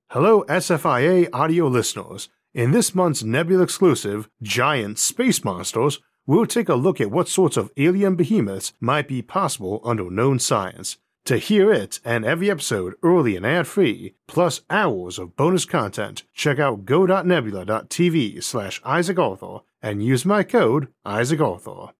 Hello SFIA audio listeners. In this month's Nebula exclusive, Giant Space Monsters, we'll take a look at what sorts of alien behemoths might be possible under known science. To hear it and every episode early and ad-free, plus hours of bonus content, check out go.nebula.tv/IsaacArthur and use my code IsaacArthur.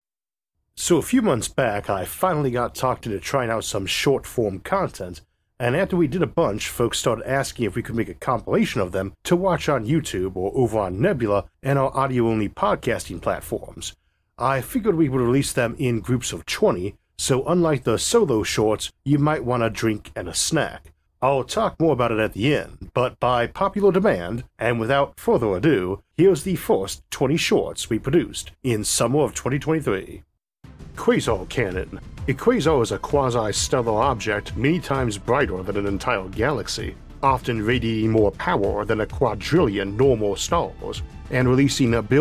So a few months back, I finally got talked into trying out some short-form content, and after we did a bunch, folks started asking if we could make a compilation of them to watch on YouTube or over on Nebula and our audio-only podcasting platforms. I figured we would release them in groups of 20, so unlike the solo shorts, you might want a drink and a snack. I'll talk more about it at the end, but by popular demand, and without further ado, here's the first 20 shorts we produced in summer of 2023. Quasar Cannon. A quasar is a quasi-stellar object many times brighter than an entire galaxy, often radiating more power than a quadrillion normal stars, and releasing a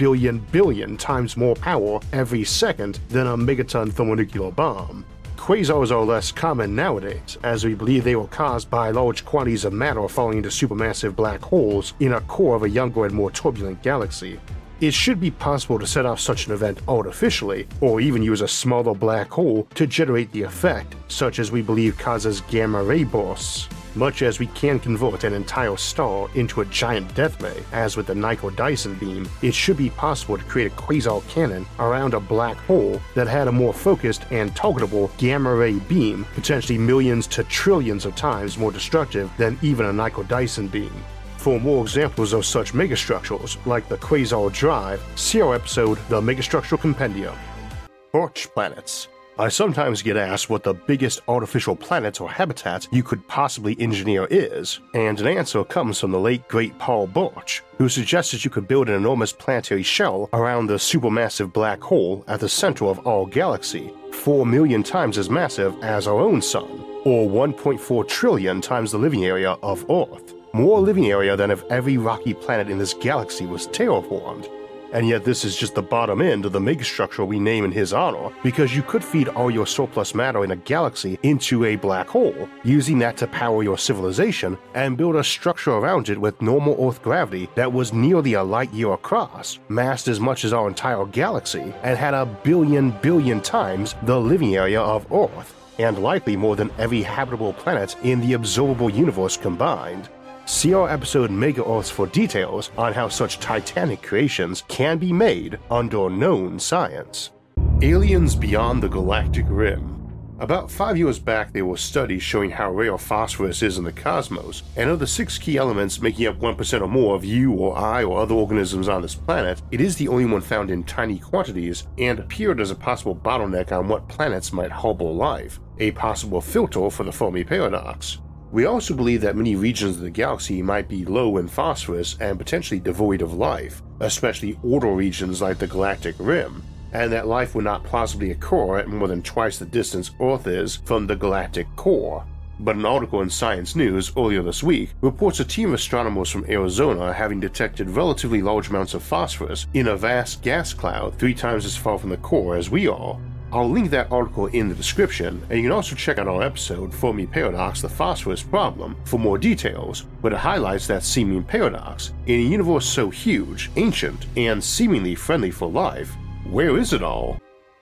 billion times more power every second than a megaton thermonuclear bomb. Quasars are less common nowadays, as we believe they were caused by large quantities of matter falling into supermassive black holes in a core of a younger and more turbulent galaxy. It should be possible to set off such an event artificially, or even use a smaller black hole to generate the effect, such as we believe causes gamma ray bursts. Much as we can convert an entire star into a giant death ray, as with the Nyckel-Dyson beam, it should be possible to create a quasar cannon around a black hole that had a more focused and targetable gamma ray beam, potentially millions to trillions of times more destructive than even a Nyckel-Dyson beam. For more examples of such megastructures, like the Quasar Drive, see our episode The Megastructural Compendium. Birch planets. I sometimes get asked what the biggest artificial planet or habitat you could possibly engineer is, and an answer comes from the late great Paul Birch, who suggested you could build an enormous planetary shell around the supermassive black hole at the center of our galaxy, 4 million times as massive as our own sun, or 1.4 trillion times the living area of Earth. More living area than if every rocky planet in this galaxy was terraformed. And yet this is just the bottom end of the megastructure we name in his honor, because you could feed all your surplus matter in a galaxy into a black hole, using that to power your civilization, and build a structure around it with normal Earth gravity that was nearly a light year across, massed as much as our entire galaxy, and had a billion times the living area of Earth, and likely more than every habitable planet in the observable universe combined. See our episode Mega Earths for details on how such titanic creations can be made under known science. Aliens beyond the galactic rim. About 5 years back, there were studies showing how rare phosphorus is in the cosmos, and of the 6 key elements making up 1% or more of you or I or other organisms on this planet, it is the only one found in tiny quantities and appeared as a possible bottleneck on what planets might harbor life, a possible filter for the Fermi paradox. We also believe that many regions of the galaxy might be low in phosphorus and potentially devoid of life, especially older regions like the galactic rim, and that life would not plausibly occur at more than twice the distance Earth is from the galactic core. But an article in Science News earlier this week reports a team of astronomers from Arizona having detected relatively large amounts of phosphorus in a vast gas cloud 3 times as far from the core as we are. I'll link that article in the description, and you can also check out our episode, Fermi Paradox, the Phosphorus Problem, for more details, but it highlights that seeming paradox. In a universe so huge, ancient, and seemingly friendly for life, where is it all?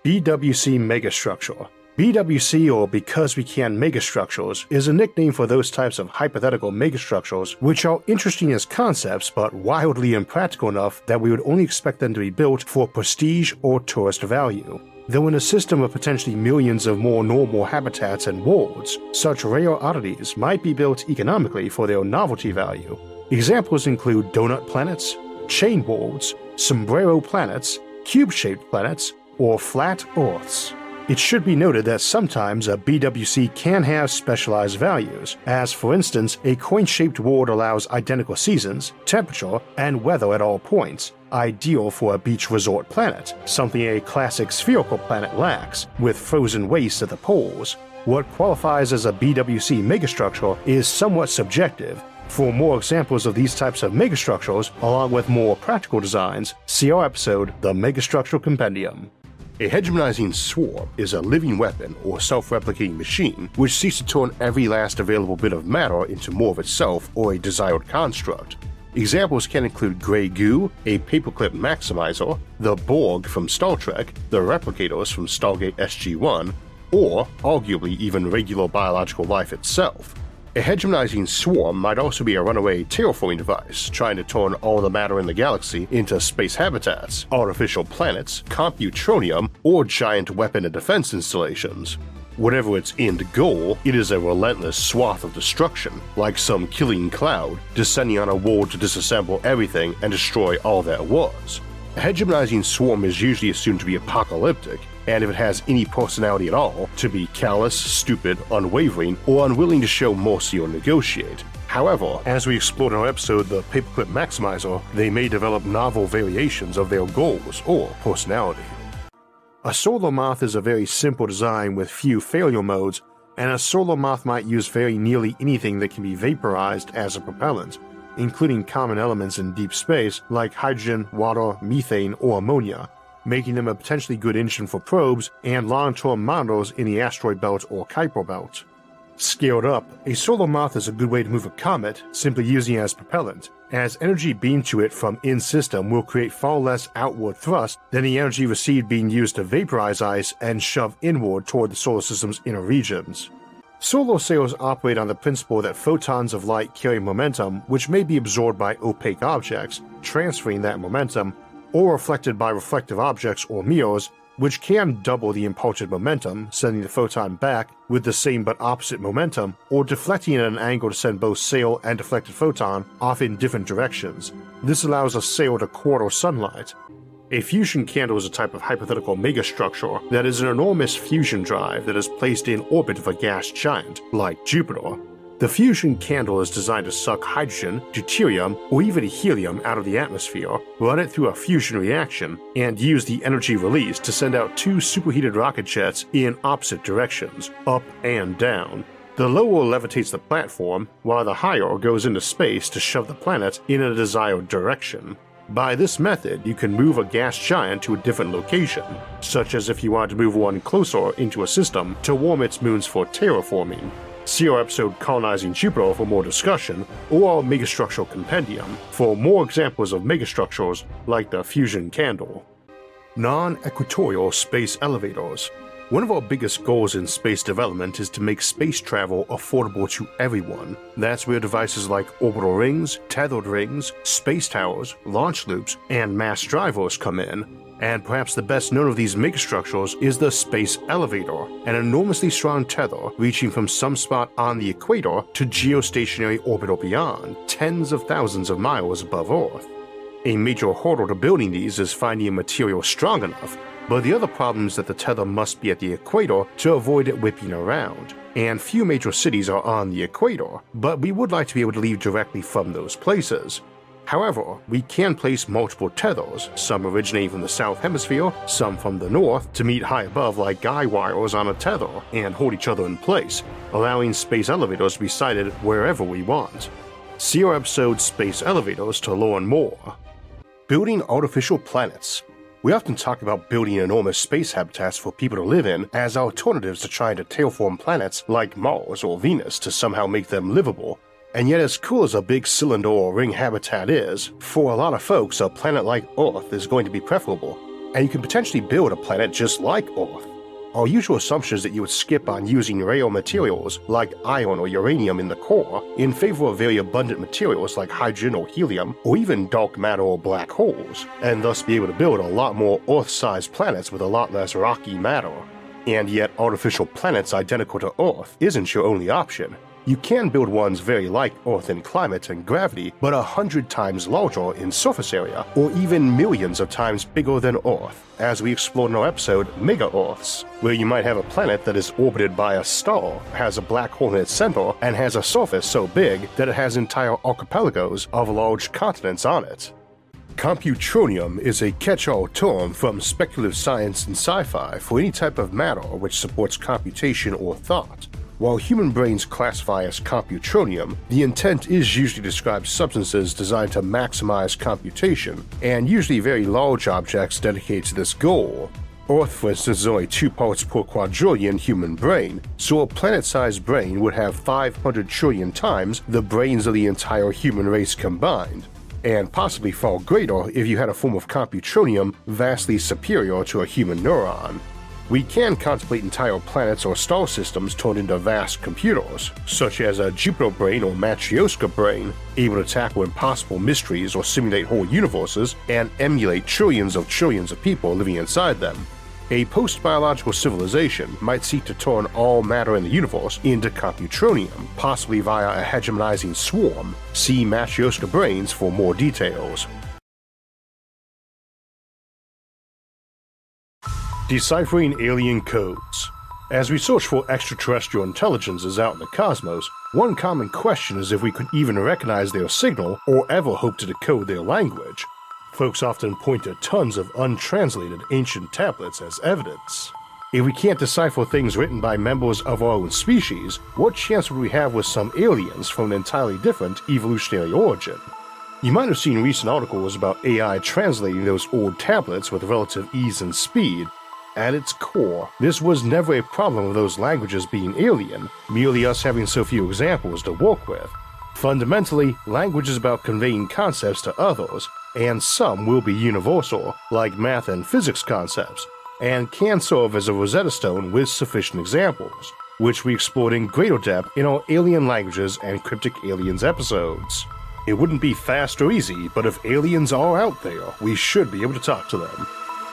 BWC Megastructure. BWC, or Because We Can Megastructures, is a nickname for those types of hypothetical megastructures which are interesting as concepts but wildly impractical enough that we would only expect them to be built for prestige or tourist value. Though in a system of potentially millions of more normal habitats and worlds, such rare oddities might be built economically for their novelty value. Examples include donut planets, chain worlds, sombrero planets, cube-shaped planets, or flat Earths. It should be noted that sometimes a BWC can have specialized values, as for instance, a coin-shaped world allows identical seasons, temperature, and weather at all points, ideal for a beach resort planet, something a classic spherical planet lacks, with frozen wastes at the poles. What qualifies as a BWC megastructure is somewhat subjective. For more examples of these types of megastructures, along with more practical designs, see our episode, The Megastructural Compendium. A hegemonizing swarm is a living weapon or self-replicating machine which seeks to turn every last available bit of matter into more of itself or a desired construct. Examples can include Grey Goo, a paperclip maximizer, the Borg from Star Trek, the replicators from Stargate SG-1, or arguably even regular biological life itself. A hegemonizing swarm might also be a runaway terraforming device trying to turn all the matter in the galaxy into space habitats, artificial planets, computronium, or giant weapon and defense installations. Whatever its end goal, it is a relentless swath of destruction, like some killing cloud, descending on a world to disassemble everything and destroy all that was. A hegemonizing swarm is usually assumed to be apocalyptic, and if it has any personality at all, to be callous, stupid, unwavering, or unwilling to show mercy or negotiate. However, as we explored in our episode The Paperclip Maximizer, they may develop novel variations of their goals or personality. A solar moth is a very simple design with few failure modes, and a solar moth might use very nearly anything that can be vaporized as a propellant, including common elements in deep space like hydrogen, water, methane, or ammonia, making them a potentially good engine for probes and long-term monitors in the asteroid belt or Kuiper belt. Scaled up, a solar moth is a good way to move a comet, simply using it as propellant, as energy beamed to it from in-system will create far less outward thrust than the energy received being used to vaporize ice and shove inward toward the solar system's inner regions. Solar sails operate on the principle that photons of light carry momentum which may be absorbed by opaque objects, transferring that momentum, or reflected by reflective objects or mirrors, which can double the imparted momentum, sending the photon back with the same but opposite momentum, or deflecting at an angle to send both sail and deflected photon off in different directions. This allows a sail to quarter sunlight. A fusion candle is a type of hypothetical megastructure that is an enormous fusion drive that is placed in orbit of a gas giant, like Jupiter. The fusion candle is designed to suck hydrogen, deuterium, or even helium out of the atmosphere, run it through a fusion reaction, and use the energy released to send out two superheated rocket jets in opposite directions, up and down. The lower levitates the platform, while the higher goes into space to shove the planet in a desired direction. By this method, you can move a gas giant to a different location, such as if you wanted to move one closer into a system to warm its moons for terraforming. See our episode Colonizing Jupiter for more discussion, or our Megastructural Compendium for more examples of megastructures like the fusion candle. Non-equatorial space elevators. One of our biggest goals in space development is to make space travel affordable to everyone. That's where devices like orbital rings, tethered rings, space towers, launch loops, and mass drivers come in. And perhaps the best known of these megastructures is the space elevator, an enormously strong tether reaching from some spot on the equator to geostationary orbit or beyond, tens of thousands of miles above Earth. A major hurdle to building these is finding a material strong enough, but the other problem is that the tether must be at the equator to avoid it whipping around. And few major cities are on the equator, but we would like to be able to leave directly from those places. However, we can place multiple tethers, some originating from the south hemisphere, some from the north, to meet high above like guy wires on a tether and hold each other in place, allowing space elevators to be sited wherever we want. See our episode Space Elevators to learn more. Building artificial planets. We often talk about building enormous space habitats for people to live in as alternatives to trying to terraform planets like Mars or Venus to somehow make them livable. And yet, as cool as a big cylinder or ring habitat is, for a lot of folks a planet like Earth is going to be preferable, and you can potentially build a planet just like Earth. Our usual assumption is that you would skip on using rare materials like iron or uranium in the core in favor of very abundant materials like hydrogen or helium, or even dark matter or black holes, and thus be able to build a lot more Earth-sized planets with a lot less rocky matter. And yet, artificial planets identical to Earth isn't your only option. You can build ones very like Earth in climate and gravity, but 100 times larger in surface area, or even millions of times bigger than Earth, as we explored in our episode Mega-Earths, where you might have a planet that is orbited by a star, has a black hole in its center, and has a surface so big that it has entire archipelagos of large continents on it. Computronium is a catch-all term from speculative science and sci-fi for any type of matter which supports computation or thought. While human brains classify as computronium, the intent is usually to describe substances designed to maximize computation, and usually very large objects dedicated to this goal. Earth, for instance, is only 2 parts per quadrillion human brain, so a planet-sized brain would have 500 trillion times the brains of the entire human race combined, and possibly far greater if you had a form of computronium vastly superior to a human neuron. We can contemplate entire planets or star systems turned into vast computers, such as a Jupiter brain or Matryoshka brain, able to tackle impossible mysteries or simulate whole universes and emulate trillions of people living inside them. A post-biological civilization might seek to turn all matter in the universe into computronium, possibly via a hegemonizing swarm. See Matryoshka brains for more details. Deciphering alien codes. As we search for extraterrestrial intelligences out in the cosmos, one common question is if we could even recognize their signal or ever hope to decode their language. Folks often point to tons of untranslated ancient tablets as evidence. If we can't decipher things written by members of our own species, what chance would we have with some aliens from an entirely different evolutionary origin? You might have seen recent articles about AI translating those old tablets with relative ease and speed. At its core, this was never a problem of those languages being alien, merely us having so few examples to work with. Fundamentally, language is about conveying concepts to others, and some will be universal, like math and physics concepts, and can serve as a Rosetta Stone with sufficient examples, which we explored in greater depth in our Alien Languages and Cryptic Aliens episodes. It wouldn't be fast or easy, but if aliens are out there, we should be able to talk to them.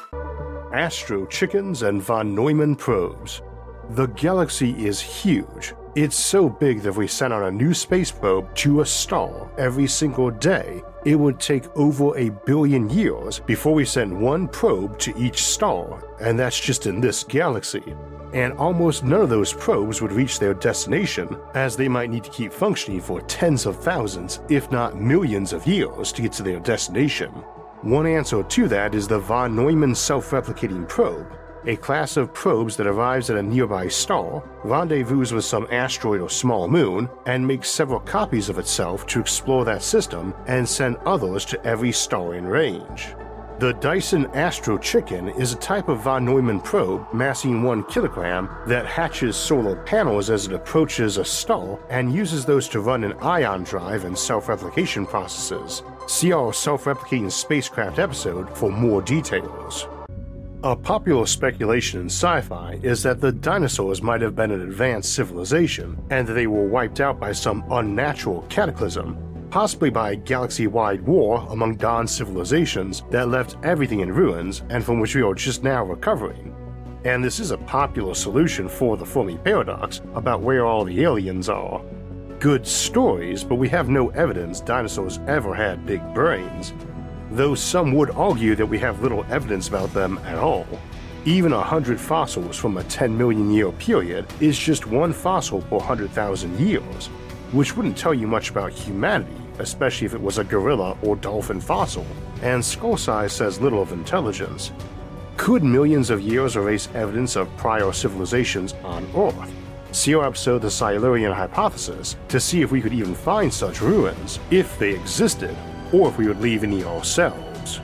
Astro Chickens and von Neumann probes. The galaxy is huge. It's so big that if we sent out a new space probe to a star every single day, it would take over 1 billion years before we sent one probe to each star, and that's just in this galaxy. And almost none of those probes would reach their destination, as they might need to keep functioning for tens of thousands, if not millions of years to get to their destination. One answer to that is the von Neumann self-replicating probe, a class of probes that arrives at a nearby star, rendezvous with some asteroid or small moon, and makes several copies of itself to explore that system and send others to every star in range. The Dyson Astro Chicken is a type of von Neumann probe massing 1 kilogram that hatches solar panels as it approaches a star and uses those to run an ion drive and self-replication processes. See our self-replicating spacecraft episode for more details. A popular speculation in sci-fi is that the dinosaurs might have been an advanced civilization and that they were wiped out by some unnatural cataclysm, possibly by a galaxy-wide war among dawn civilizations that left everything in ruins and from which we are just now recovering. And this is a popular solution for the Fermi paradox about where all the aliens are. Good stories, but we have no evidence dinosaurs ever had big brains, though some would argue that we have little evidence about them at all. Even 100 fossils from a 10 million year period is just one fossil per 100,000 years, which wouldn't tell you much about humanity, especially if it was a gorilla or dolphin fossil, and skull size says little of intelligence. Could millions of years erase evidence of prior civilizations on Earth? See our episode The Silurian Hypothesis to see if we could even find such ruins, if they existed, or if we would leave any ourselves.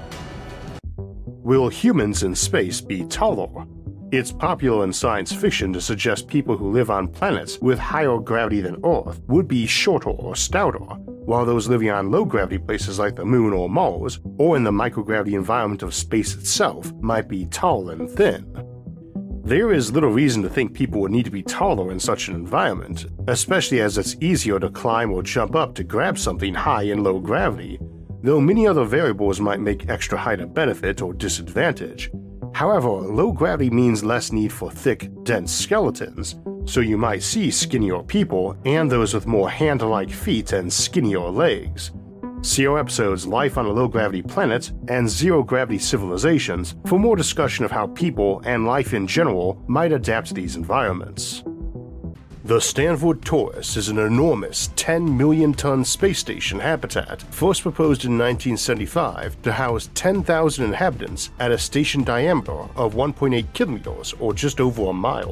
Will humans in space be taller? It's popular in science fiction to suggest people who live on planets with higher gravity than Earth would be shorter or stouter, while those living on low-gravity places like the Moon or Mars, or in the microgravity environment of space itself, might be tall and thin. There is little reason to think people would need to be taller in such an environment, especially as it's easier to climb or jump up to grab something high in low gravity, though many other variables might make extra height a benefit or disadvantage. However, low gravity means less need for thick, dense skeletons, so you might see skinnier people and those with more hand-like feet and skinnier legs. See our episodes Life on a Low-Gravity Planet and Zero-Gravity Civilizations for more discussion of how people and life in general might adapt to these environments. The Stanford Torus is an enormous 10 million-ton space station habitat first proposed in 1975 to house 10,000 inhabitants at a station diameter of 1.8 kilometers or just over a mile.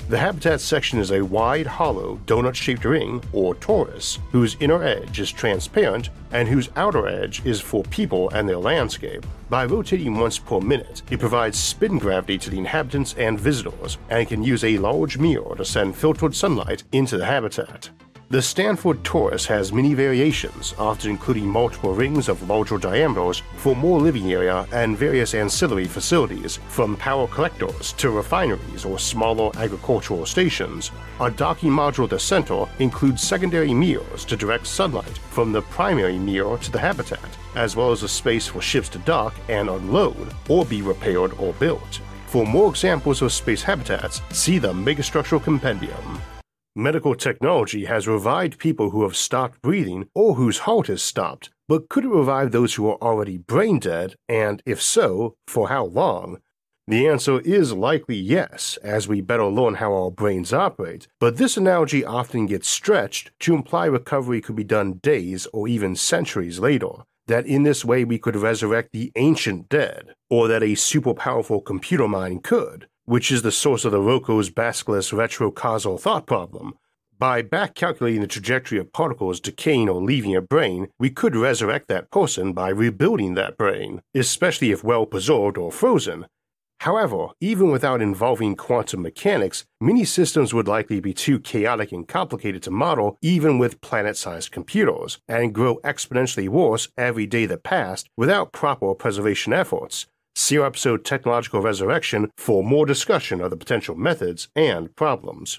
The habitat section is a wide, hollow, donut-shaped ring, or torus, whose inner edge is transparent and whose outer edge is for people and their landscape. By rotating once per minute, it provides spin gravity to the inhabitants and visitors, and can use a large mirror to send filtered sunlight into the habitat. The Stanford torus has many variations, often including multiple rings of larger diameters for more living area and various ancillary facilities, from power collectors to refineries or smaller agricultural stations. A docking module at the center includes secondary mirrors to direct sunlight from the primary mirror to the habitat, as well as a space for ships to dock and unload, or be repaired or built. For more examples of space habitats, see the Megastructural Compendium. Medical technology has revived people who have stopped breathing or whose heart has stopped, but could it revive those who are already brain dead, and if so, for how long? The answer is likely yes, as we better learn how our brains operate, but this analogy often gets stretched to imply recovery could be done days or even centuries later, that in this way we could resurrect the ancient dead, or that a super-powerful computer mind could, which is the source of the Roko's basilisk retrocausal thought problem. By back-calculating the trajectory of particles decaying or leaving a brain, we could resurrect that person by rebuilding that brain, especially if well-preserved or frozen. However, even without involving quantum mechanics, many systems would likely be too chaotic and complicated to model even with planet-sized computers, and grow exponentially worse every day that passed without proper preservation efforts. See our episode Technological Resurrection for more discussion of the potential methods and problems.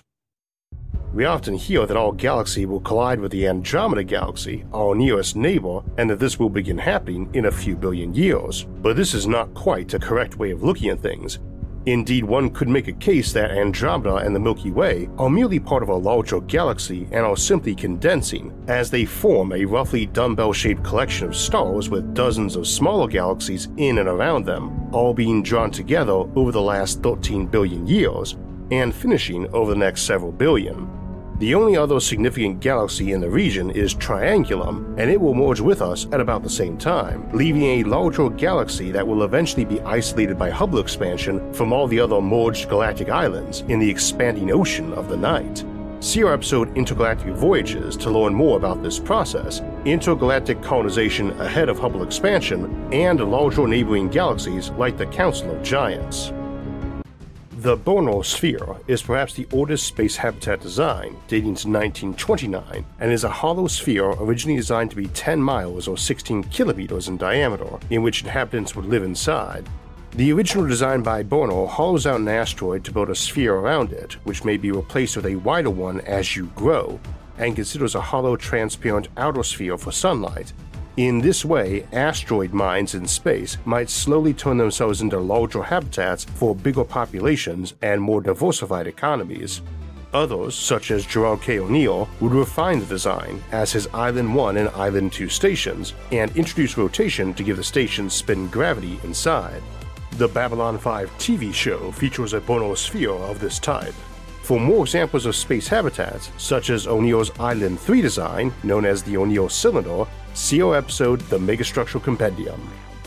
We often hear that our galaxy will collide with the Andromeda Galaxy, our nearest neighbor, and that this will begin happening in a few billion years. But this is not quite a correct way of looking at things. Indeed, one could make a case that Andromeda and the Milky Way are merely part of a larger galaxy and are simply condensing, as they form a roughly dumbbell-shaped collection of stars with dozens of smaller galaxies in and around them, all being drawn together over the last 13 billion years, and finishing over the next several billion. The only other significant galaxy in the region is Triangulum, and it will merge with us at about the same time, leaving a larger galaxy that will eventually be isolated by Hubble expansion from all the other merged galactic islands in the expanding ocean of the night. See our episode Intergalactic Voyages to learn more about this process, intergalactic colonization ahead of Hubble expansion, and larger neighboring galaxies like the Council of Giants. The Bernal Sphere is perhaps the oldest space habitat design, dating to 1929, and is a hollow sphere originally designed to be 10 miles or 16 kilometers in diameter, in which inhabitants would live inside. The original design by Bernal hollows out an asteroid to build a sphere around it, which may be replaced with a wider one as you grow, and considers a hollow transparent outer sphere for sunlight. In this way, asteroid mines in space might slowly turn themselves into larger habitats for bigger populations and more diversified economies. Others, such as Gerard K. O'Neill, would refine the design, as his Island 1 and Island 2 stations, and introduce rotation to give the stations spin gravity inside. The Babylon 5 TV show features a Bernal sphere of this type. For more examples of space habitats, such as O'Neill's Island 3 design, known as the O'Neill Cylinder, see our episode The Megastructural Compendium.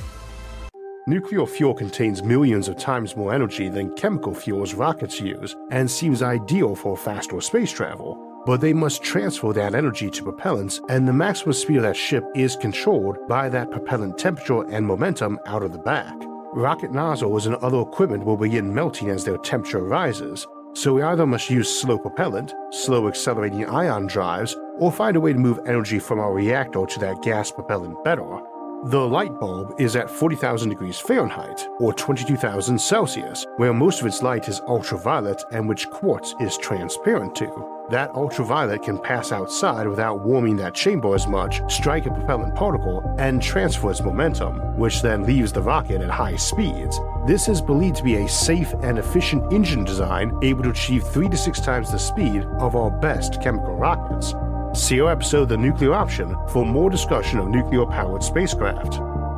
Nuclear fuel contains millions of times more energy than chemical fuels rockets use, and seems ideal for faster space travel. But they must transfer that energy to propellants, and the maximum speed of that ship is controlled by that propellant temperature and momentum out of the back. Rocket nozzles and other equipment will begin melting as their temperature rises, so we either must use slow propellant, slow accelerating ion drives, or find a way to move energy from our reactor to that gas propellant better. The light bulb is at 40,000 degrees Fahrenheit, or 22,000 Celsius, where most of its light is ultraviolet and which quartz is transparent to. That ultraviolet can pass outside without warming that chamber as much, strike a propellant particle, and transfer its momentum, which then leaves the rocket at high speeds. This is believed to be a safe and efficient engine design able to achieve 3 to 6 times the speed of our best chemical rockets. See our episode The Nuclear Option for more discussion of nuclear-powered spacecraft.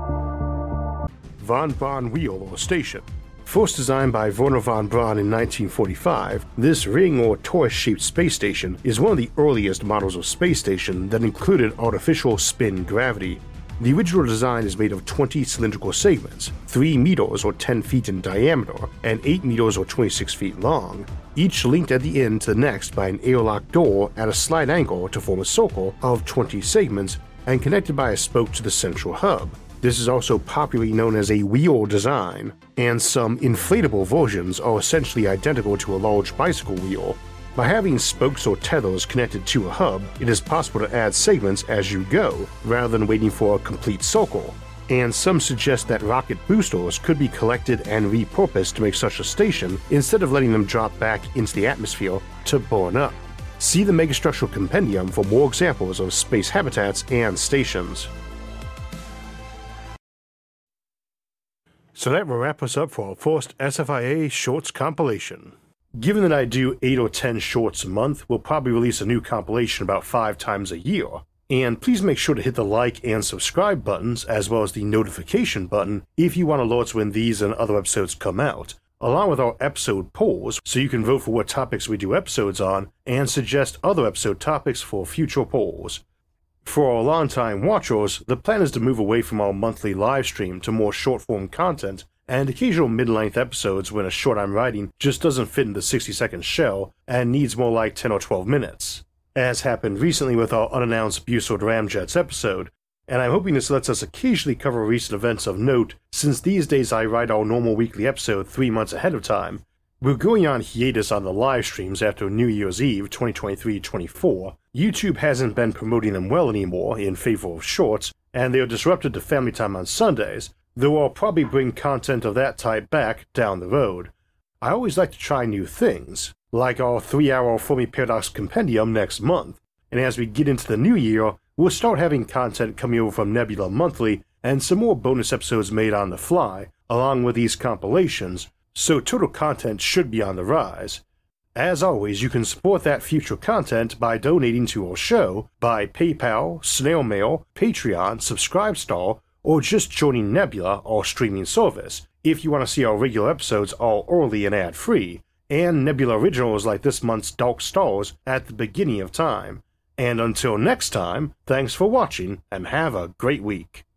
Von Braun Wheel or Station. First designed by Wernher von Braun in 1945, this ring or torus-shaped space station is one of the earliest models of space station that included artificial spin gravity. The original design is made of 20 cylindrical segments, 3 meters or 10 feet in diameter, and 8 meters or 26 feet long, each linked at the end to the next by an airlock door at a slight angle to form a circle of 20 segments and connected by a spoke to the central hub. This is also popularly known as a wheel design, and some inflatable versions are essentially identical to a large bicycle wheel. By having spokes or tethers connected to a hub, it is possible to add segments as you go, rather than waiting for a complete circle, and some suggest that rocket boosters could be collected and repurposed to make such a station instead of letting them drop back into the atmosphere to burn up. See the Megastructural Compendium for more examples of space habitats and stations. So that will wrap us up for our first SFIA Shorts compilation. Given that I do 8 or 10 shorts a month, we'll probably release a new compilation about 5 times a year. And please make sure to hit the like and subscribe buttons, as well as the notification button, if you want alerts when these and other episodes come out, along with our episode polls, so you can vote for what topics we do episodes on, and suggest other episode topics for future polls. For our longtime watchers, the plan is to move away from our monthly live stream to more short-form content and occasional mid-length episodes when a short I'm writing just doesn't fit in the 60-second shell and needs more like 10 or 12 minutes, as happened recently with our unannounced Buford Ramjets episode, and I'm hoping this lets us occasionally cover recent events of note since these days I write our normal weekly episode 3 months ahead of time. We're going on hiatus on the live streams after New Year's Eve 2023-24. YouTube hasn't been promoting them well anymore in favor of shorts, and they are disrupted to family time on Sundays, though I'll probably bring content of that type back down the road. I always like to try new things, like our 3-hour Fermi Paradox Compendium next month, and as we get into the new year, we'll start having content coming over from Nebula Monthly and some more bonus episodes made on the fly, along with these compilations, so total content should be on the rise. As always, you can support that future content by donating to our show by PayPal, Snail Mail, Patreon, Subscribestar, or just joining Nebula, our streaming service, if you want to see our regular episodes all early and ad-free, and Nebula originals like this month's Dark Stars at the beginning of time. And until next time, thanks for watching, and have a great week.